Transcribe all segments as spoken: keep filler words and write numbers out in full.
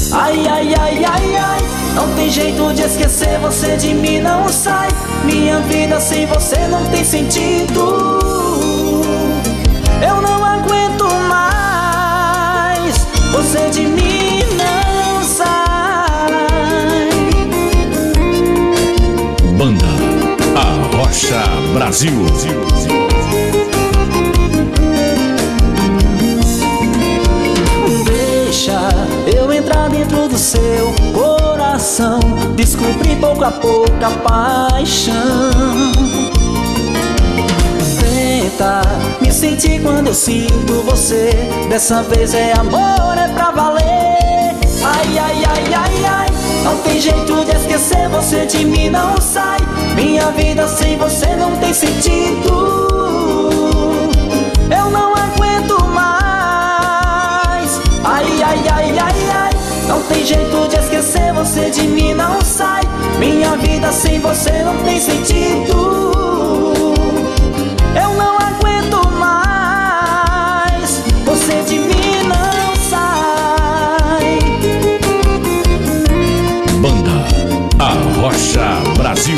Ai, ai, ai, ai, ai, não tem jeito de esquecer, você de mim não sai. Minha vida sem você não tem sentido. Eu não aguento mais, você de mim não sai. Banda Arrocha Brasil. Deixa eu entrar dentro do seu coração, descobrir pouco a pouco a paixão. Tenta me sentir quando eu sinto você, dessa vez é amor, é pra valer. Ai, ai, ai, ai, ai, não tem jeito de esquecer, você de mim não sai. Minha vida sem você não tem sentido. Eu não aguento mais. Ai, ai, ai, ai, ai, não tem jeito de esquecer, você de mim não sai. Minha vida sem você não tem sentido. Eu não aguento mais, você de mim não sai. Banda Arrocha Brasil.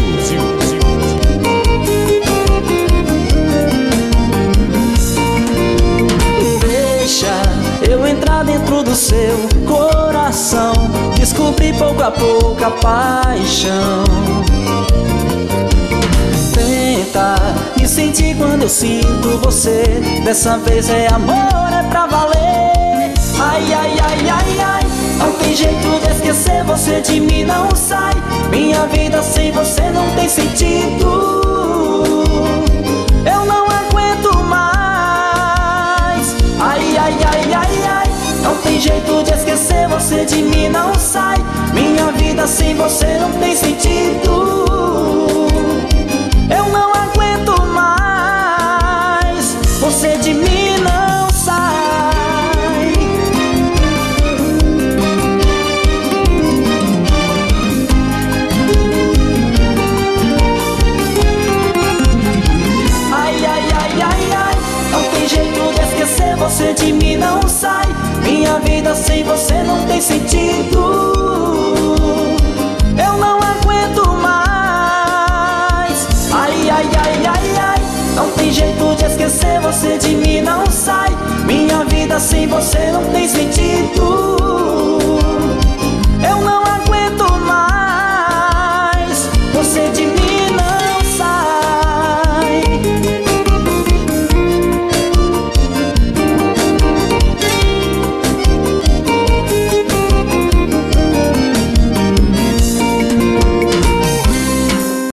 Deixa eu entrar dentro do seu coração, descobrir pouco a pouco a paixão. Tenta me sentir quando eu sinto você, dessa vez é amor, é pra valer. Ai, ai, ai, ai, ai, não tem jeito de esquecer, você de mim não sai. Minha vida sem você não tem sentido. Eu não aguento mais. Ai, ai, ai, ai, ai, não tem jeito de esquecer, você de mim não sai. Minha vida sem você não tem sentido. Eu não aguento mais, você de mim não sai. Ai, ai, ai, ai, ai, não tem jeito de esquecer, você de mim não sai. Minha vida sem você não tem sentido. Eu não aguento mais. Ai, ai, ai, ai, ai, não tem jeito de esquecer, você de mim não sai. Minha vida sem você não tem sentido.